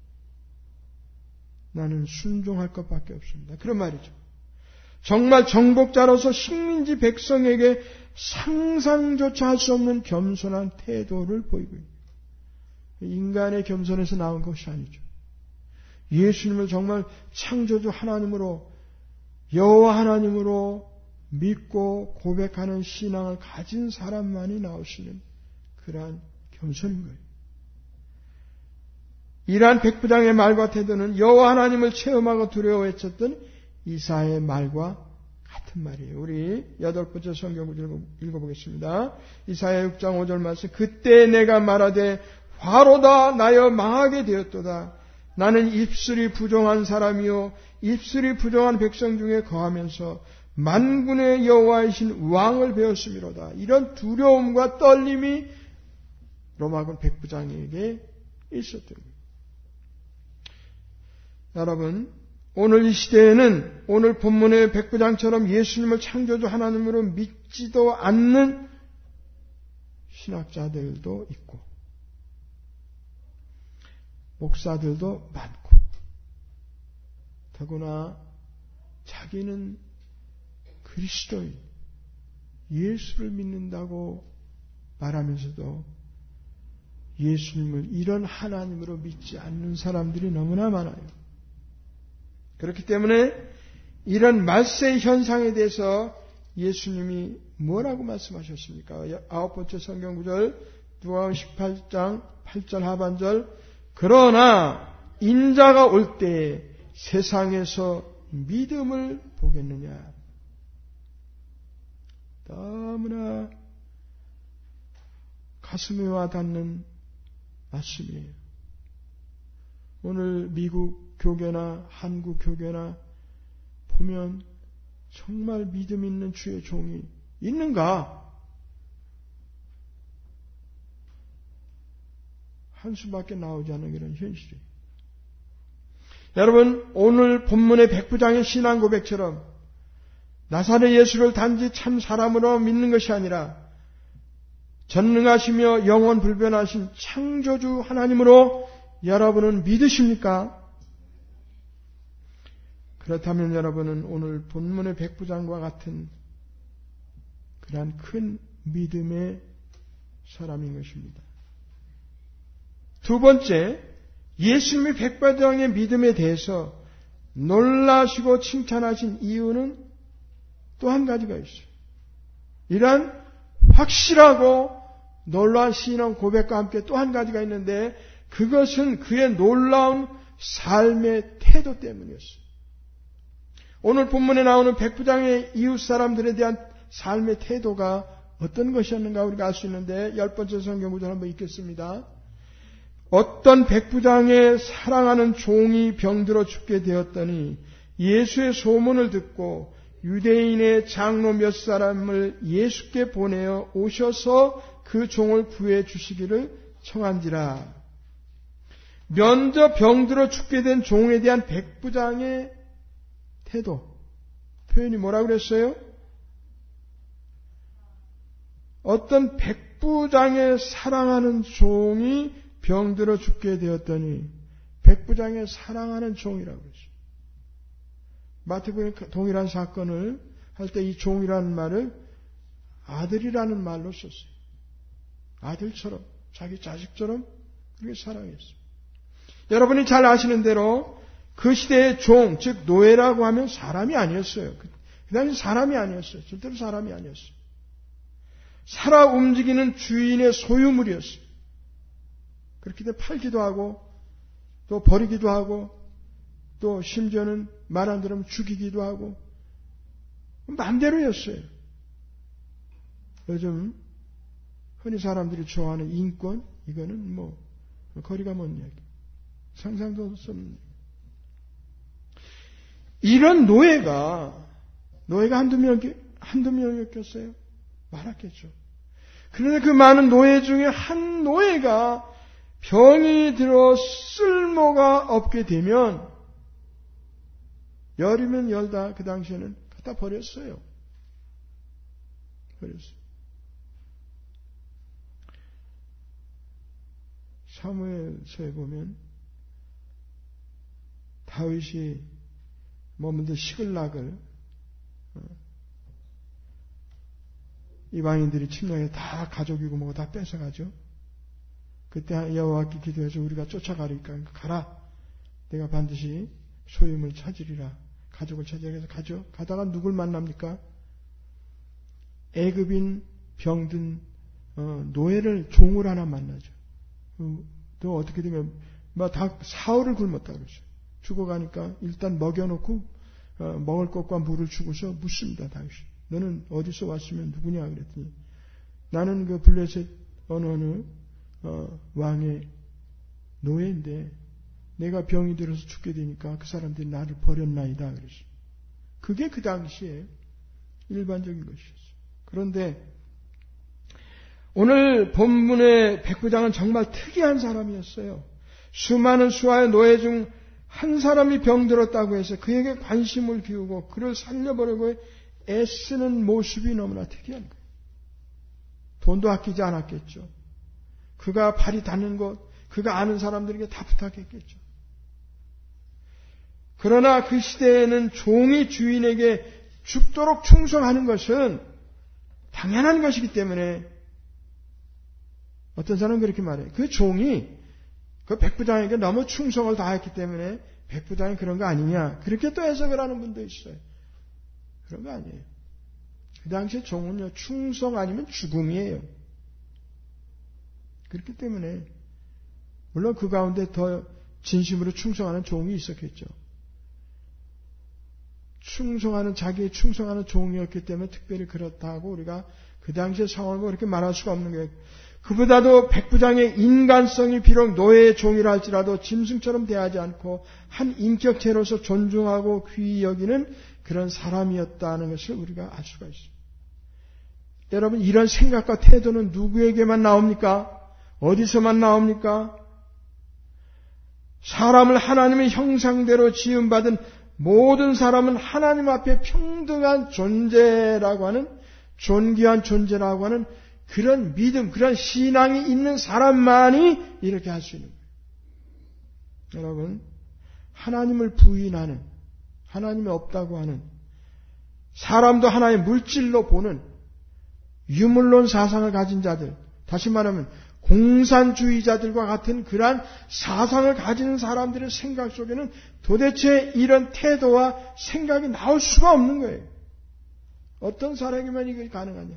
나는 순종할 것밖에 없습니다. 그런 말이죠. 정말 정복자로서 식민지 백성에게 상상조차 할 수 없는 겸손한 태도를 보이고 있습니다. 인간의 겸손에서 나온 것이 아니죠. 예수님을 정말 창조주 하나님으로, 여호와 하나님으로 믿고 고백하는 신앙을 가진 사람만이 나올 수 있는 그러한 겸손인 거예요. 이러한 백부장의 말과 태도는 여호와 하나님을 체험하고 두려워했었던 이사야의 말과 같은 말이에요. 우리 여덟 번째 성경 구절 읽어보겠습니다. 이사야 육 장 오 절 말씀. 그때 내가 말하되 화로다 나여 망하게 되었도다. 나는 입술이 부정한 사람이요 입술이 부정한 백성 중에 거하면서 만군의 여호와이신 왕을 배웠음이로다. 이런 두려움과 떨림이 로마군 백부장에게 있었던 거예요. 여러분, 오늘 이 시대에는 오늘 본문의 백부장처럼 예수님을 창조주 하나님으로 믿지도 않는 신학자들도 있고 목사들도 많고 더구나 자기는 그리스도인 예수를 믿는다고 말하면서도 예수님을 이런 하나님으로 믿지 않는 사람들이 너무나 많아요. 그렇기 때문에 이런 말세 현상에 대해서 예수님이 뭐라고 말씀하셨습니까? 아홉 번째 성경 구절 누가복음 십팔 장 팔 절 하반절. 그러나 인자가 올 때에 세상에서 믿음을 보겠느냐. 너무나 가슴에 와닿는 말씀이에요. 오늘 미국 교계나 한국 교계나 보면 정말 믿음 있는 주의 종이 있는가? 한숨밖에 나오지 않는 그런 현실이에요. 여러분, 오늘 본문의 백부장의 신앙 고백처럼 나사렛 예수를 단지 참 사람으로 믿는 것이 아니라 전능하시며 영원 불변하신 창조주 하나님으로 여러분은 믿으십니까? 그렇다면 여러분은 오늘 본문의 백부장과 같은 그러한 큰 믿음의 사람인 것입니다. 두 번째, 예수님의 백부장의 믿음에 대해서 놀라시고 칭찬하신 이유는 또 한 가지가 있어요. 이러한 확실하고 놀라운 신앙 고백과 함께 또 한 가지가 있는데 그것은 그의 놀라운 삶의 태도 때문이었어요. 오늘 본문에 나오는 백부장의 이웃 사람들에 대한 삶의 태도가 어떤 것이었는가 우리가 알 수 있는데 열 번째 성경 구절 한번 읽겠습니다. 어떤 백부장의 사랑하는 종이 병들어 죽게 되었더니 예수의 소문을 듣고 유대인의 장로 몇 사람을 예수께 보내어 오셔서 그 종을 구해 주시기를 청한지라. 먼저 병들어 죽게 된 종에 대한 백부장의 태도. 표현이 뭐라고 그랬어요? 어떤 백부장의 사랑하는 종이 병들어 죽게 되었더니 백부장의 사랑하는 종이라고 그랬어요. 마태복음에 동일한 사건을 할 때 이 종이라는 말을 아들이라는 말로 썼어요. 아들처럼, 자기 자식처럼 그렇게 사랑했어요. 여러분이 잘 아시는 대로 그 시대의 종, 즉 노예라고 하면 사람이 아니었어요. 그 당시 사람이 아니었어요. 절대로 사람이 아니었어요. 살아 움직이는 주인의 소유물이었어요. 그렇기 때문에 팔기도 하고 또 버리기도 하고 또 심지어는 말 안 들으면 죽이기도 하고 마음대로였어요. 요즘 흔히 사람들이 좋아하는 인권, 이거는 뭐 거리가 먼 이야기. 상상도 할 수 없는. 이런 노예가 노예가 한두 명 한두 명이었겠어요? 많았겠죠. 그런데 그 많은 노예 중에 한 노예가 병이 들어 쓸모가 없게 되면 열이면 열다 그 당시에는 갖다 버렸어요. 버렸어요. 사무엘서에 보면 다윗이 머문던 시글락을 이방인들이 침략해 다 가족이고 뭐고 다 뺏어가죠. 그때 여호와께 기도해서 우리가 쫓아가니까 가라. 내가 반드시 소유물 찾으리라. 가족을 찾으리라 해서 가죠. 가다가 누굴 만납니까? 애굽인 병든 노예를 종을 하나 만나죠. 또 어떻게 되면 막 다 사흘을 굶었다 그러죠. 죽어가니까 일단 먹여놓고 먹을 것과 물을 주고서 묻습니다. 다윗이. 너는 어디서 왔으면 누구냐 그랬더니 나는 그 블레셋 어느 어느 어, 왕의 노예인데 내가 병이 들어서 죽게 되니까 그 사람들이 나를 버렸나이다 그랬어요. 그게 그 당시에 일반적인 것이었어요. 그런데 오늘 본문의 백부장은 정말 특이한 사람이었어요. 수많은 수하의 노예 중 한 사람이 병들었다고 해서 그에게 관심을 기우고 그를 살려보려고 애쓰는 모습이 너무나 특이한 거예요. 돈도 아끼지 않았겠죠. 그가 발이 닿는 곳, 그가 아는 사람들에게 다 부탁했겠죠. 그러나 그 시대에는 종이 주인에게 죽도록 충성하는 것은 당연한 것이기 때문에 어떤 사람은 그렇게 말해요. 그 종이 그 백부장에게 너무 충성을 다했기 때문에 백부장이 그런 거 아니냐. 그렇게 또 해석을 하는 분도 있어요. 그런 거 아니에요. 그 당시에 종은요, 충성 아니면 죽음이에요. 그렇기 때문에, 물론 그 가운데 더 진심으로 충성하는 종이 있었겠죠. 충성하는, 자기의 충성하는 종이었기 때문에 특별히 그렇다고 우리가 그 당시의 상황을 그렇게 말할 수가 없는 거예요. 그보다도 백부장의 인간성이 비록 노예의 종이라 할지라도 짐승처럼 대하지 않고 한 인격체로서 존중하고 귀히 여기는 그런 사람이었다는 것을 우리가 알 수가 있습니다. 여러분, 이런 생각과 태도는 누구에게만 나옵니까? 어디서만 나옵니까? 사람을 하나님의 형상대로 지음받은 모든 사람은 하나님 앞에 평등한 존재라고 하는, 존귀한 존재라고 하는 그런 믿음, 그런 신앙이 있는 사람만이 이렇게 할 수 있는 거예요. 여러분, 하나님을 부인하는, 하나님이 없다고 하는, 사람도 하나의 물질로 보는 유물론 사상을 가진 자들, 다시 말하면 공산주의자들과 같은 그러한 사상을 가진 사람들의 생각 속에는 도대체 이런 태도와 생각이 나올 수가 없는 거예요. 어떤 사람에게만 이게 가능하냐?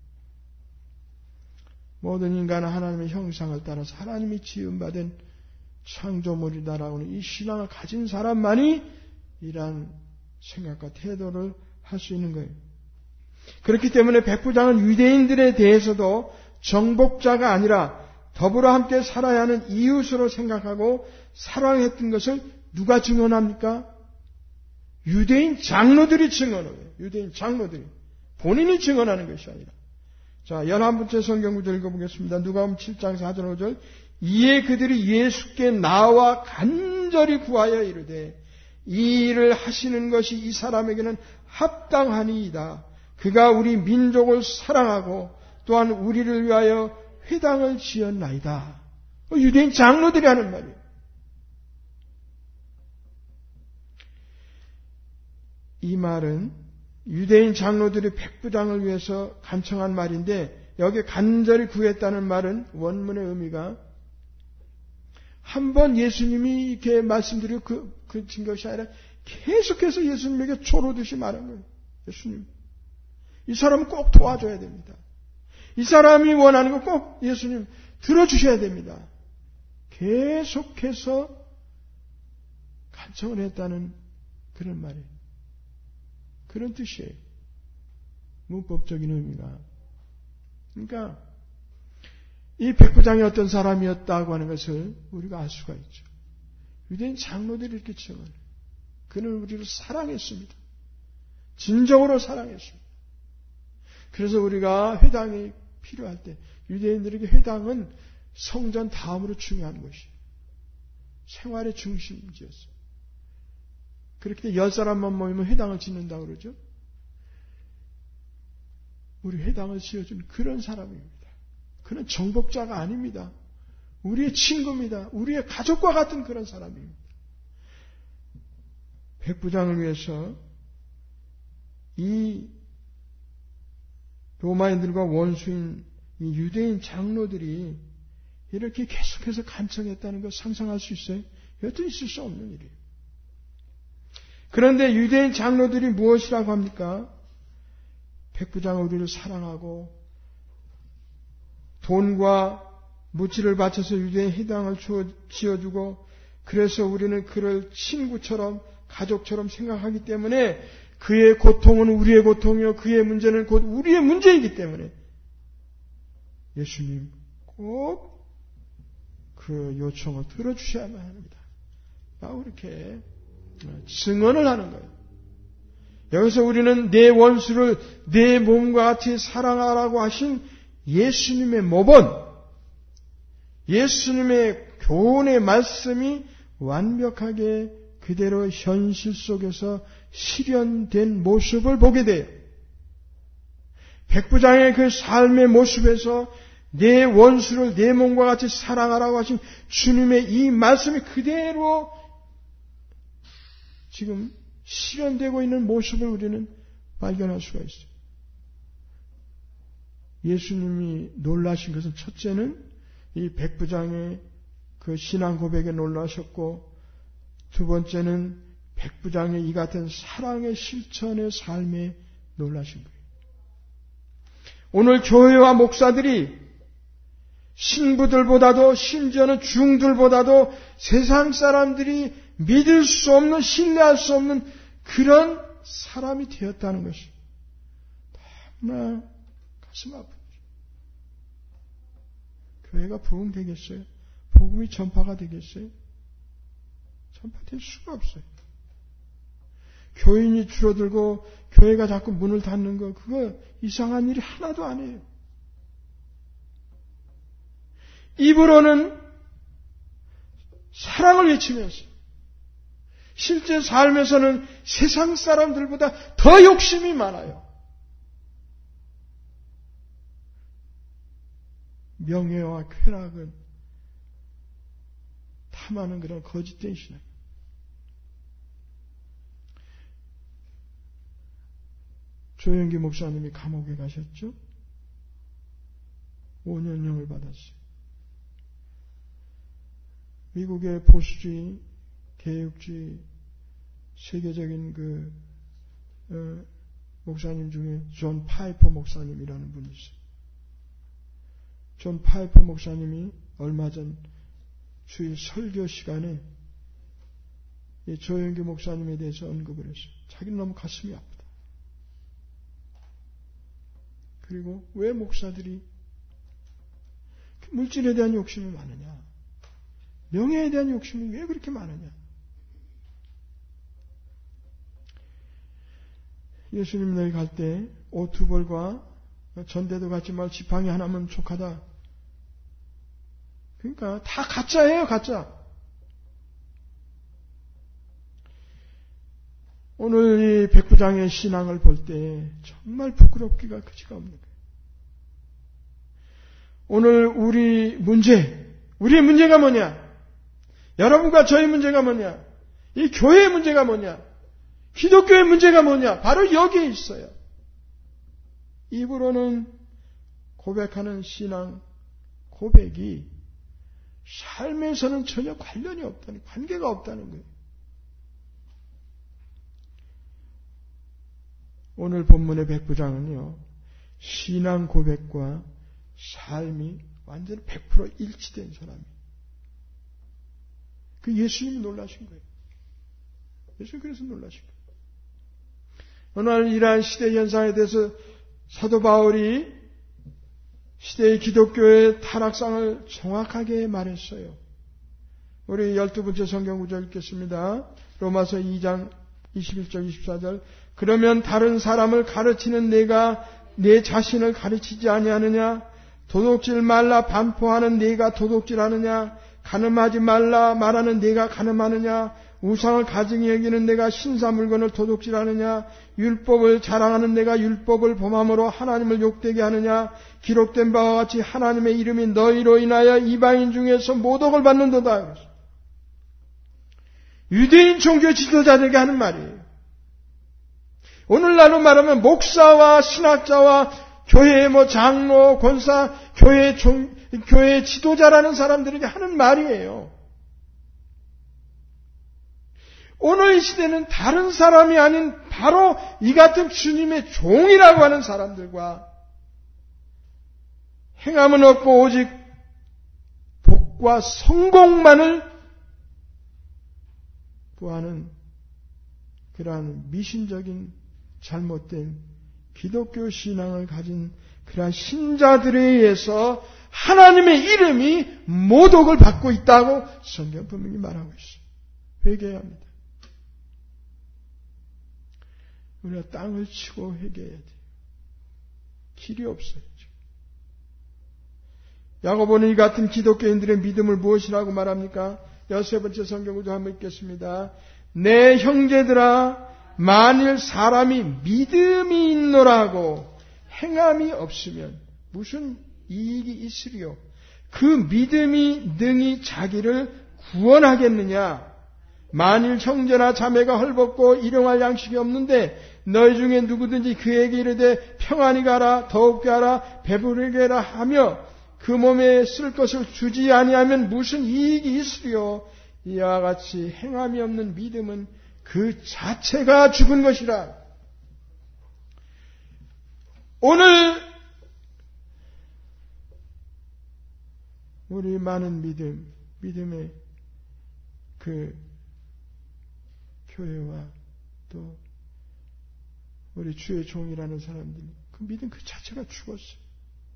모든 인간은 하나님의 형상을 따라서 하나님이 지음받은 창조물이다라고 하는 이 신앙을 가진 사람만이 이러한 생각과 태도를 할 수 있는 거예요. 그렇기 때문에 백부장은 유대인들에 대해서도 정복자가 아니라 더불어 함께 살아야 하는 이웃으로 생각하고 사랑했던 것을 누가 증언합니까? 유대인 장로들이 증언해요. 유대인 장로들이. 본인이 증언하는 것이 아니라. 자, 열한 번째 성경 구절 읽어보겠습니다. 누가복음 칠 장 사 절 오 절. 이에 그들이 예수께 나와 간절히 구하여 이르되 이 일을 하시는 것이 이 사람에게는 합당하니이다. 그가 우리 민족을 사랑하고 또한 우리를 위하여 회당을 지었나이다. 유대인 장로들이 하는 말이에요. 이 말은 유대인 장로들이 백부장을 위해서 간청한 말인데 여기 간절히 구했다는 말은 원문의 의미가 한 번 예수님이 이렇게 말씀드리고 그, 그친 것이 아니라 계속해서 예수님에게 조르듯이 말한 거예요. 예수님, 이 사람은 꼭 도와줘야 됩니다. 이 사람이 원하는 거 꼭 예수님 들어주셔야 됩니다. 계속해서 간청을 했다는 그런 말이에요. 그런 뜻이에요. 문법적인 의미가. 그러니까 이 백부장이 어떤 사람이었다고 하는 것을 우리가 알 수가 있죠. 유대인 장로들이 이렇게 증언해요. 그는 우리를 사랑했습니다. 진정으로 사랑했습니다. 그래서 우리가 회당이 필요할 때 유대인들에게 회당은 성전 다음으로 중요한 것이에요. 생활의 중심지였어요. 그렇게 열 사람만 모이면 회당을 짓는다고 그러죠. 우리 회당을 지어준 그런 사람입니다. 그는 정복자가 아닙니다. 우리의 친구입니다. 우리의 가족과 같은 그런 사람입니다. 백부장을 위해서 이 로마인들과 원수인 이 유대인 장로들이 이렇게 계속해서 간청했다는 걸 상상할 수 있어요? 여튼 있을 수 없는 일이에요. 그런데 유대인 장로들이 무엇이라고 합니까? 백부장은 우리를 사랑하고 돈과 무치를 바쳐서 유대인 회당을 지어주고 그래서 우리는 그를 친구처럼 가족처럼 생각하기 때문에 그의 고통은 우리의 고통이요 그의 문제는 곧 우리의 문제이기 때문에 예수님 꼭 그 요청을 들어주셔야만 합니다. 라고 이렇게 증언을 하는 거예요. 여기서 우리는 내 원수를 내 몸과 같이 사랑하라고 하신 예수님의 모본, 예수님의 교훈의 말씀이 완벽하게 그대로 현실 속에서 실현된 모습을 보게 돼요. 백부장의 그 삶의 모습에서 내 원수를 내 몸과 같이 사랑하라고 하신 주님의 이 말씀이 그대로 지금 실현되고 있는 모습을 우리는 발견할 수가 있어요. 예수님이 놀라신 것은 첫째는 이 백부장의 그 신앙 고백에 놀라셨고 두 번째는 백부장의 이 같은 사랑의 실천의 삶에 놀라신 거예요. 오늘 교회와 목사들이 신부들보다도 심지어는 중들보다도 세상 사람들이 믿을 수 없는 신뢰할 수 없는 그런 사람이 되었다는 것이 너무나 가슴 아프죠. 교회가 부흥되겠어요? 복음이 전파가 되겠어요? 전파될 수가 없어요. 교인이 줄어들고 교회가 자꾸 문을 닫는 거 그거 이상한 일이 하나도 아니에요. 입으로는 사랑을 외치면서 실제 삶에서는 세상 사람들보다 더 욕심이 많아요. 명예와 쾌락은 탐하는 그런 거짓된 신앙. 조영기 목사님이 감옥에 가셨죠? 오 년형을 받았어요. 미국의 보수주의, 개혁주의, 세계적인 그 어, 목사님 중에 존 파이퍼 목사님이라는 분이 있어요. 존 파이퍼 목사님이 얼마 전 주일 설교 시간에 이 조영기 목사님에 대해서 언급을 했어요. 자기는 너무 가슴이 아프다. 그리고 왜 목사들이 물질에 대한 욕심이 많으냐? 명예에 대한 욕심이 왜 그렇게 많으냐? 예수님 너희 갈 때 옷 두 벌과 전대도 갖지 말 지팡이 하나면 족하다. 그러니까 다 가짜예요, 가짜. 오늘 이 백부장의 신앙을 볼 때 정말 부끄럽기가 그지가 없는 거예요. 오늘 우리 문제, 우리의 문제가 뭐냐? 여러분과 저의 문제가 뭐냐? 이 교회의 문제가 뭐냐? 기독교의 문제가 뭐냐? 바로 여기에 있어요. 입으로는 고백하는 신앙 고백이 삶에서는 전혀 관련이 없다는, 관계가 없다는 거예요. 오늘 본문의 백부장은요, 신앙 고백과 삶이 완전히 백 퍼센트 일치된 사람이에요. 그 예수님이 놀라신 거예요. 예수님 그래서 놀라시고. 오늘 이러한 시대 현상에 대해서 사도 바울이 시대의 기독교의 타락상을 정확하게 말했어요. 우리 열두 번째 성경 구절 읽겠습니다. 로마서 이 장 이십일 절 이십사 절. 그러면 다른 사람을 가르치는 내가 내 자신을 가르치지 아니하느냐? 도둑질 말라 반포하는 내가 도둑질하느냐? 간음하지 말라 말하는 내가 간음하느냐? 우상을 가증히 여기는 내가 신사 물건을 도둑질하느냐? 율법을 자랑하는 내가 율법을 범함으로 하나님을 욕되게 하느냐? 기록된 바와 같이 하나님의 이름이 너희로 인하여 이방인 중에서 모독을 받는도다. 유대인 종교 지도자들에게 하는 말이에요. 오늘날로 말하면 목사와 신학자와 교회의 뭐 장로, 권사, 교회 종, 교회 지도자라는 사람들에게 하는 말이에요. 오늘 이 시대는 다른 사람이 아닌 바로 이 같은 주님의 종이라고 하는 사람들과 행함은 없고 오직 복과 성공만을 구하는 그러한 미신적인 잘못된 기독교 신앙을 가진 그러한 신자들에 의해서 하나님의 이름이 모독을 받고 있다고 성경 분명히 말하고 있어요. 회개해야 합니다. 우리가 땅을 치고 회개해야 돼요. 길이 없어요. 야고보는 이 같은 기독교인들의 믿음을 무엇이라고 말합니까? 여섯 번째 성경구절 한번 읽겠습니다. 내 형제들아 만일 사람이 믿음이 있노라고 행함이 없으면 무슨 이익이 있으리요? 그 믿음이 능히 자기를 구원하겠느냐? 만일 형제나 자매가 헐벗고 일용할 양식이 없는데 너희 중에 누구든지 그에게 이르되 평안히 가라 더욱게 하라 배부르게 하라 하며 그 몸에 쓸 것을 주지 아니하면 무슨 이익이 있으리요? 이와 같이 행함이 없는 믿음은 그 자체가 죽은 것이라. 오늘 우리 많은 믿음, 믿음의 그 교회와 또 우리 주의 종이라는 사람들, 그 믿음 그 자체가 죽었어요.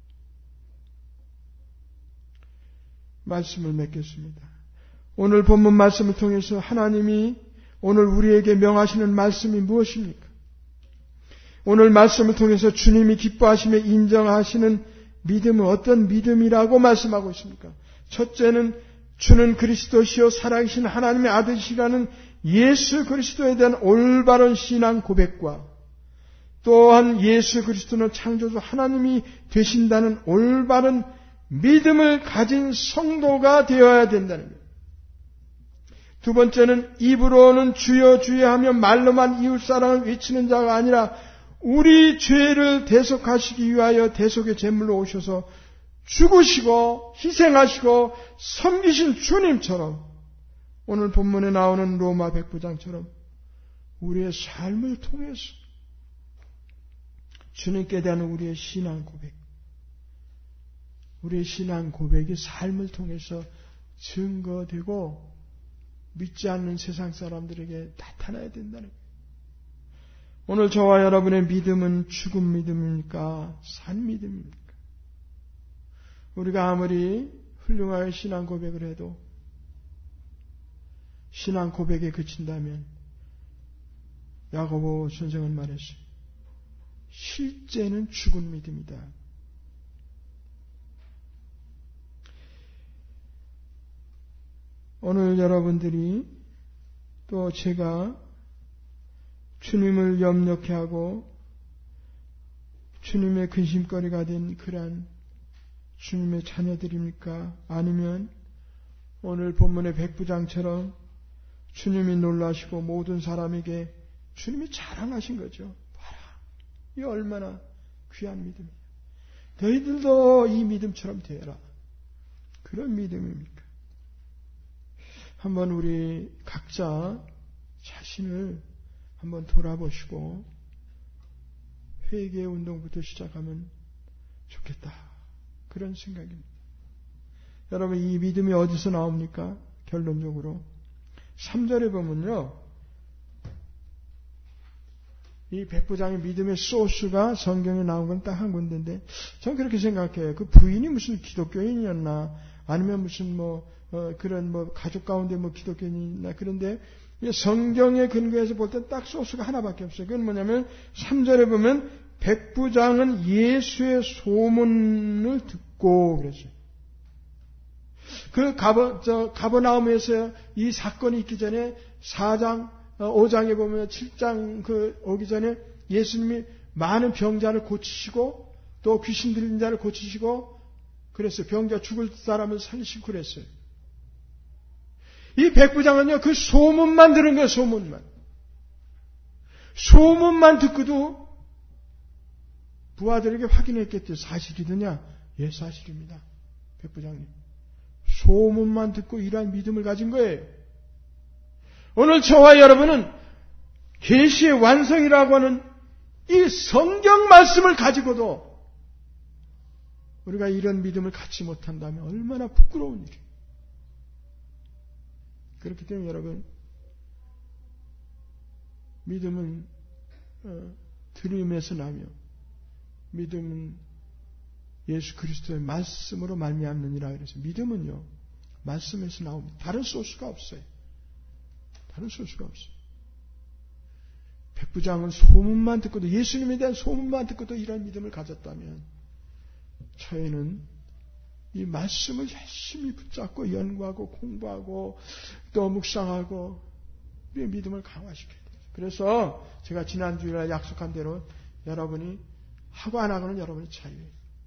말씀을 맺겠습니다. 오늘 본문 말씀을 통해서 하나님이 오늘 우리에게 명하시는 말씀이 무엇입니까? 오늘 말씀을 통해서 주님이 기뻐하시며 인정하시는 믿음은 어떤 믿음이라고 말씀하고 있습니까? 첫째는 주는 그리스도시요 살아계신 하나님의 아들이시라는 예수 그리스도에 대한 올바른 신앙 고백과 또한 예수 그리스도는 창조주 하나님이 되신다는 올바른 믿음을 가진 성도가 되어야 된다는 거예요. 두 번째는 입으로는 주여 주여 하며 말로만 이웃사랑을 외치는 자가 아니라 우리 죄를 대속하시기 위하여 대속의 제물로 오셔서 죽으시고 희생하시고 섬기신 주님처럼 오늘 본문에 나오는 로마 백부장처럼 우리의 삶을 통해서 주님께 대한 우리의 신앙 고백, 우리의 신앙 고백이 삶을 통해서 증거되고 믿지 않는 세상 사람들에게 나타나야 된다는 거예요. 오늘 저와 여러분의 믿음은 죽은 믿음입니까? 산 믿음입니까? 우리가 아무리 훌륭하게 신앙 고백을 해도 신앙 고백에 그친다면 야고보 선생은 말했어요. 실제는 죽은 믿음이다. 오늘 여러분들이 또 제가 주님을 염려케 하고 주님의 근심거리가 된 그러한 주님의 자녀들입니까? 아니면 오늘 본문의 백부장처럼 주님이 놀라시고 모든 사람에게 주님이 자랑하신 거죠. 봐라, 이 얼마나 귀한 믿음이야. 너희들도 이 믿음처럼 되어라. 그런 믿음입니까? 한번 우리 각자 자신을 한번 돌아보시고 회개 운동부터 시작하면 좋겠다. 그런 생각입니다. 여러분, 이 믿음이 어디서 나옵니까? 결론적으로 삼 절에 보면요, 이 백부장의 믿음의 소스가 성경에 나온 건 딱 한 군데인데, 저는 그렇게 생각해요. 그 부인이 무슨 기독교인이었나, 아니면 무슨 뭐, 어, 그런 뭐, 가족 가운데 뭐 기독교인이 있나, 그런데, 성경의 근거에서 볼 때 딱 소스가 하나밖에 없어요. 그건 뭐냐면, 삼 절에 보면, 백부장은 예수의 소문을 듣고, 그랬어요. 그 가버, 저, 가버나움에서 이 사건이 있기 전에, 사 장, 오 장에 보면 칠 장 그 오기 전에 예수님이 많은 병자를 고치시고 또 귀신 들린 자를 고치시고 그랬어요. 병자 죽을 사람을 살리시고 그랬어요. 이 백부장은요, 그 소문만 들은 거예요, 소문만. 소문만 듣고도 부하들에게 확인했겠죠. 사실이더냐? 예, 사실입니다. 백부장님. 소문만 듣고 이러한 믿음을 가진 거예요. 오늘 저와 여러분은 계시의 완성이라고 하는 이 성경 말씀을 가지고도 우리가 이런 믿음을 갖지 못한다면 얼마나 부끄러운 일이에요. 그렇기 때문에 여러분, 믿음은 어, 들음에서 나며 믿음은 예수 그리스도의 말씀으로 말미암느니라. 그래서 믿음은요, 말씀에서 나옵니다. 다른 소스가 없어요. 다른 소스가 없어요. 백부장은 소문만 듣고도, 예수님에 대한 소문만 듣고도 이런 믿음을 가졌다면 저희는 이 말씀을 열심히 붙잡고 연구하고 공부하고 또 묵상하고 우리의 믿음을 강화시켜야 돼요. 그래서 제가 지난주에 약속한 대로 여러분이 하고 안 하고는 여러분의 자유예요.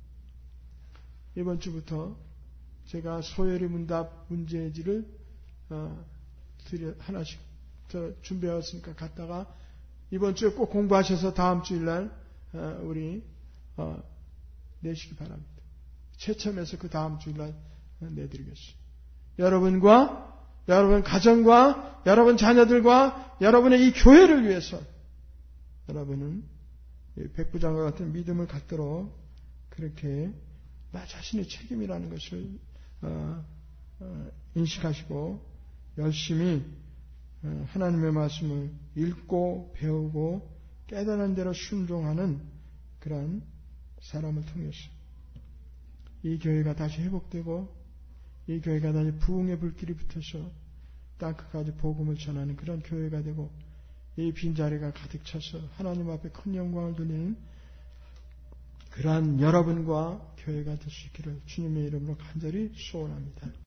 이번 주부터 제가 소요리 문답 문제지를 어, 드려 하나씩 더 준비해왔으니까 갔다가 이번 주에 꼭 공부하셔서 다음 주일날 어, 우리 어, 내시기 바랍니다. 최첨에서 그 다음 주일날 내드리겠습니다. 여러분과 여러분 가정과 여러분 자녀들과 여러분의 이 교회를 위해서 여러분은 백부장과 같은 믿음을 갖도록 그렇게 나 자신의 책임이라는 것을 어, 어, 인식하시고 열심히 하나님의 말씀을 읽고 배우고 깨달은 대로 순종하는 그런 사람을 통해서 이 교회가 다시 회복되고 이 교회가 다시 부흥의 불길이 붙어서 땅끝까지 복음을 전하는 그런 교회가 되고 이 빈자리가 가득 차서 하나님 앞에 큰 영광을 돌리는 그러한 여러분과 교회가 될 수 있기를 주님의 이름으로 간절히 소원합니다.